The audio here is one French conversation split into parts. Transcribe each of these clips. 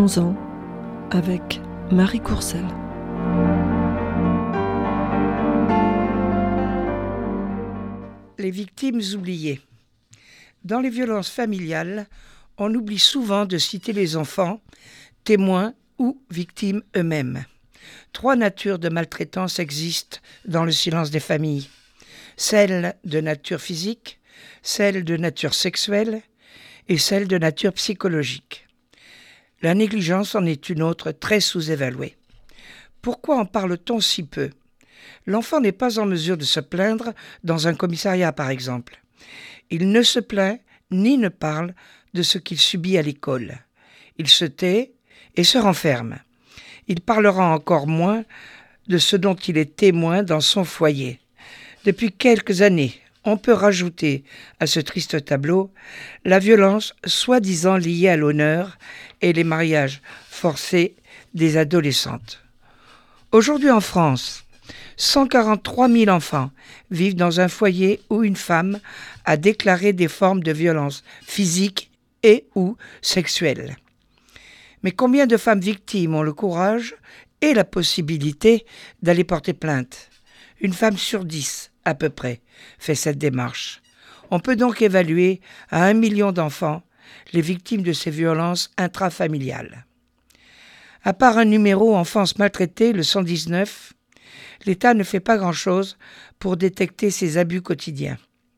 Parlons-en avec Marie Courcelles. Les victimes oubliées. Dans les violences familiales, on oublie souvent de citer les enfants, témoins ou victimes eux-mêmes. 3 natures de maltraitance existent dans le silence des familles. Celle de nature physique, celle de nature sexuelle et celle de nature psychologique. La négligence en est une autre très sous-évaluée. Pourquoi en parle-t-on si peu ? L'enfant n'est pas en mesure de se plaindre dans un commissariat, par exemple. Il ne se plaint ni ne parle de ce qu'il subit à l'école. Il se tait et se renferme. Il parlera encore moins de ce dont il est témoin dans son foyer. Depuis quelques années, on peut rajouter à ce triste tableau la violence soi-disant liée à l'honneur et les mariages forcés des adolescentes. Aujourd'hui en France, 143 000 enfants vivent dans un foyer où une femme a déclaré des formes de violence physique et ou sexuelle. Mais combien de femmes victimes ont le courage et la possibilité d'aller porter plainte ? Une femme sur 10, à peu près, fait cette démarche. On peut donc évaluer à 1 million d'enfants les victimes de ces violences intrafamiliales. À part un numéro Enfance maltraitée, le 119, l'État ne fait pas grand-chose pour détecter ces abus quotidiens.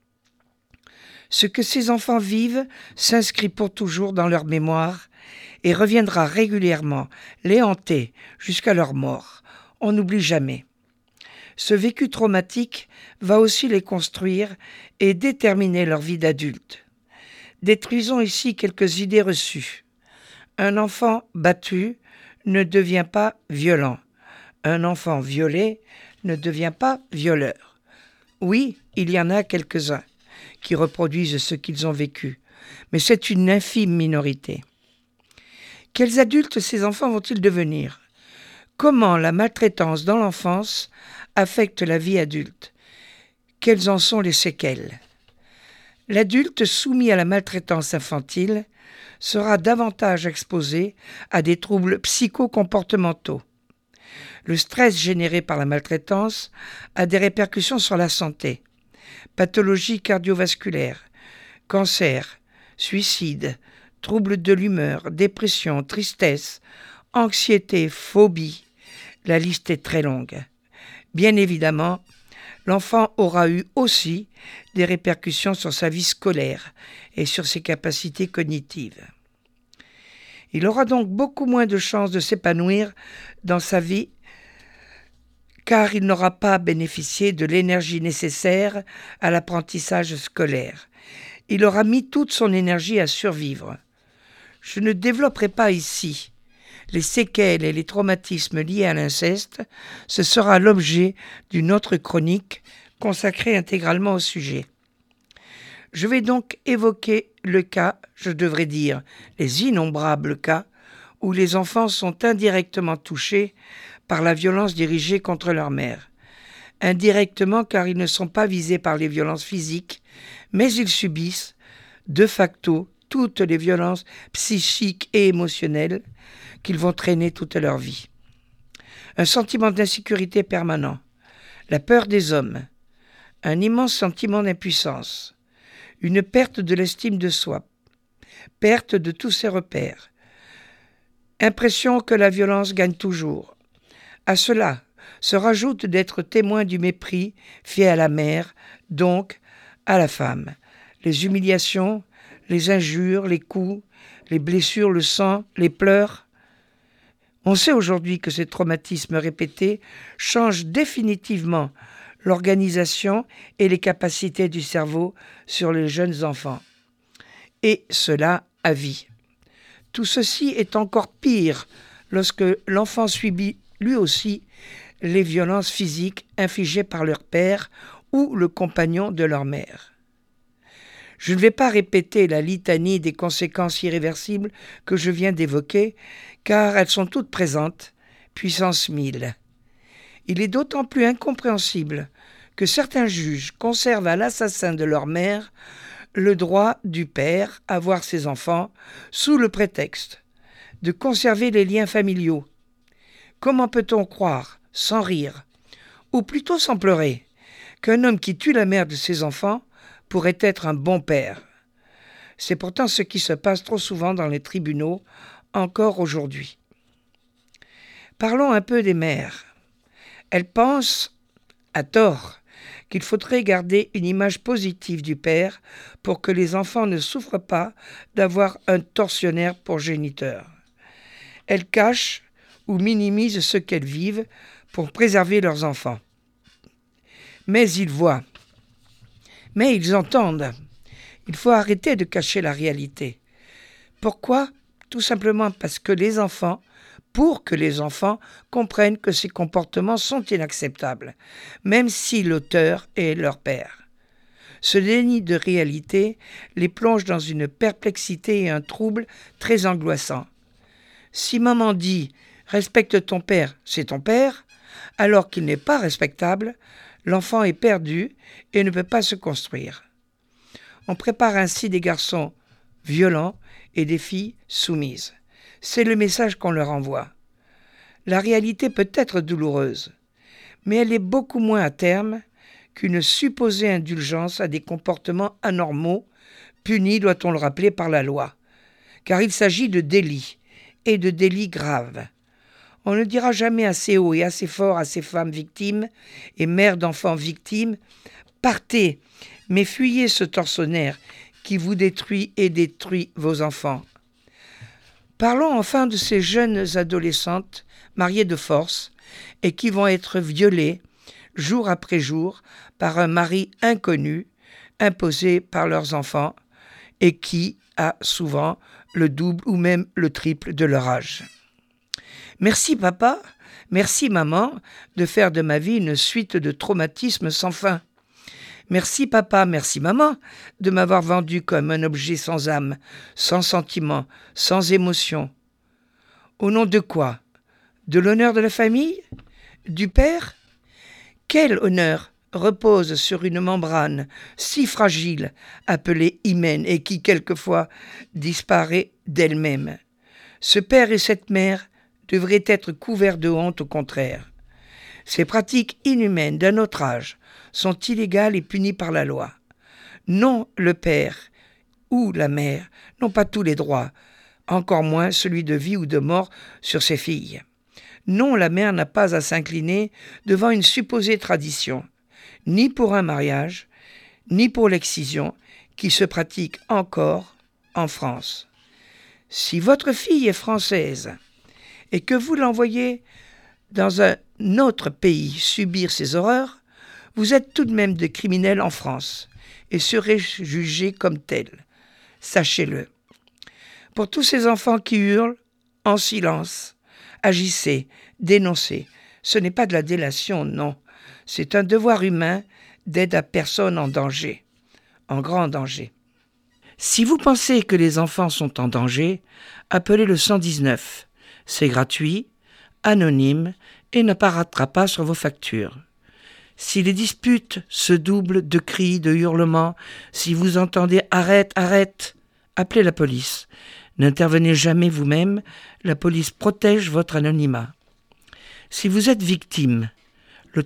Ce que ces enfants vivent s'inscrit pour toujours dans leur mémoire et reviendra régulièrement les hanter jusqu'à leur mort. On n'oublie jamais. Ce vécu traumatique va aussi les construire et déterminer leur vie d'adulte. Détruisons ici quelques idées reçues. Un enfant battu ne devient pas violent. Un enfant violé ne devient pas violeur. Oui, il y en a quelques-uns qui reproduisent ce qu'ils ont vécu, mais c'est une infime minorité. Quels adultes ces enfants vont-ils devenir ? Comment la maltraitance dans l'enfance affecte la vie adulte ? Quelles en sont les séquelles ? L'adulte soumis à la maltraitance infantile sera davantage exposé à des troubles psychocomportementaux. Le stress généré par la maltraitance a des répercussions sur la santé. Pathologies cardiovasculaires, cancer, suicide, troubles de l'humeur, dépression, tristesse, anxiété, phobie. La liste est très longue. Bien évidemment, l'enfant aura eu aussi des répercussions sur sa vie scolaire et sur ses capacités cognitives. Il aura donc beaucoup moins de chances de s'épanouir dans sa vie car il n'aura pas bénéficié de l'énergie nécessaire à l'apprentissage scolaire. Il aura mis toute son énergie à survivre. Je ne développerai pas ici les séquelles et les traumatismes liés à l'inceste. Ce sera l'objet d'une autre chronique consacrée intégralement au sujet. Je vais donc évoquer le cas, je devrais dire les innombrables cas, où les enfants sont indirectement touchés par la violence dirigée contre leur mère. Indirectement car ils ne sont pas visés par les violences physiques, mais ils subissent, de facto, toutes les violences psychiques et émotionnelles qu'ils vont traîner toute leur vie. Un sentiment d'insécurité permanent, la peur des hommes, un immense sentiment d'impuissance, une perte de l'estime de soi, perte de tous ses repères, impression que la violence gagne toujours. À cela se rajoute d'être témoin du mépris fait à la mère, donc à la femme. Les humiliations, les injures, les coups, les blessures, le sang, les pleurs. On sait aujourd'hui que ces traumatismes répétés changent définitivement l'organisation et les capacités du cerveau sur les jeunes enfants. Et cela à vie. Tout ceci est encore pire lorsque l'enfant subit lui aussi les violences physiques infligées par leur père ou le compagnon de leur mère. Je ne vais pas répéter la litanie des conséquences irréversibles que je viens d'évoquer, car elles sont toutes présentes, puissance 1000. Il est d'autant plus incompréhensible que certains juges conservent à l'assassin de leur mère le droit du père à voir ses enfants sous le prétexte de conserver les liens familiaux. Comment peut-on croire, sans rire, ou plutôt sans pleurer, qu'un homme qui tue la mère de ses enfants pourrait être un bon père? C'est pourtant ce qui se passe trop souvent dans les tribunaux, encore aujourd'hui. Parlons un peu des mères. Elles pensent, à tort, qu'il faudrait garder une image positive du père pour que les enfants ne souffrent pas d'avoir un tortionnaire pour géniteur. Elles cachent ou minimisent ce qu'elles vivent pour préserver leurs enfants. Mais ils voient. Mais ils entendent. Il faut arrêter de cacher la réalité. Pourquoi ? Tout simplement parce que pour que les enfants comprennent que ces comportements sont inacceptables, même si l'auteur est leur père. Ce déni de réalité les plonge dans une perplexité et un trouble très angoissant. Si maman dit « respecte ton père, c'est ton père », alors qu'il n'est pas respectable, l'enfant est perdu et ne peut pas se construire. On prépare ainsi des garçons violents et des filles soumises. C'est le message qu'on leur envoie. La réalité peut être douloureuse, mais elle est beaucoup moins à terme qu'une supposée indulgence à des comportements anormaux, punis, doit-on le rappeler, par la loi. Car il s'agit de délits, et de délits graves. On ne dira jamais assez haut et assez fort à ces femmes victimes et mères d'enfants victimes « Partez, mais fuyez ce tortionnaire qui vous détruit et détruit vos enfants. » Parlons enfin de ces jeunes adolescentes mariées de force et qui vont être violées jour après jour par un mari inconnu imposé par leurs enfants et qui a souvent le double ou même le triple de leur âge. Merci papa, merci maman de faire de ma vie une suite de traumatismes sans fin. Merci papa, merci maman de m'avoir vendu comme un objet sans âme, sans sentiment, sans émotion. Au nom de quoi ? De l'honneur de la famille ? Du père ? Quel honneur repose sur une membrane si fragile, appelée hymen, et qui quelquefois disparaît d'elle-même. Ce père et cette mère devraient être couverts de honte au contraire. Ces pratiques inhumaines d'un autre âge sont illégales et punies par la loi. Non, le père ou la mère n'ont pas tous les droits, encore moins celui de vie ou de mort sur ses filles. Non, la mère n'a pas à s'incliner devant une supposée tradition, ni pour un mariage, ni pour l'excision qui se pratique encore en France. Si votre fille est française et que vous l'envoyez dans un autre pays subir ces horreurs, vous êtes tout de même des criminels en France et serez jugés comme tels. Sachez-le. Pour tous ces enfants qui hurlent en silence, agissez, dénoncez. Ce n'est pas de la délation, non. C'est un devoir humain d'aide à personne en danger, en grand danger. Si vous pensez que les enfants sont en danger, appelez le 119. C'est gratuit, anonyme et n'apparaîtra pas sur vos factures. Si les disputes se doublent de cris, de hurlements, si vous entendez « arrête, arrête », appelez la police. N'intervenez jamais vous-même, la police protège votre anonymat. Si vous êtes victime, le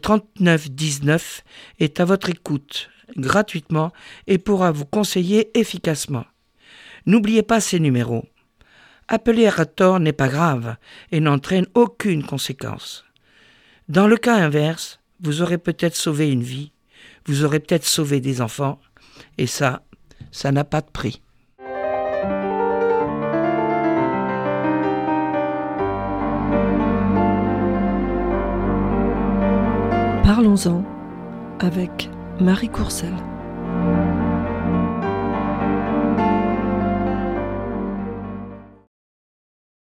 3919 est à votre écoute, gratuitement, et pourra vous conseiller efficacement. N'oubliez pas ces numéros. Appeler à tort n'est pas grave et n'entraîne aucune conséquence. Dans le cas inverse, vous aurez peut-être sauvé une vie, vous aurez peut-être sauvé des enfants, et ça n'a pas de prix. Parlons-en avec Marie Courcelle.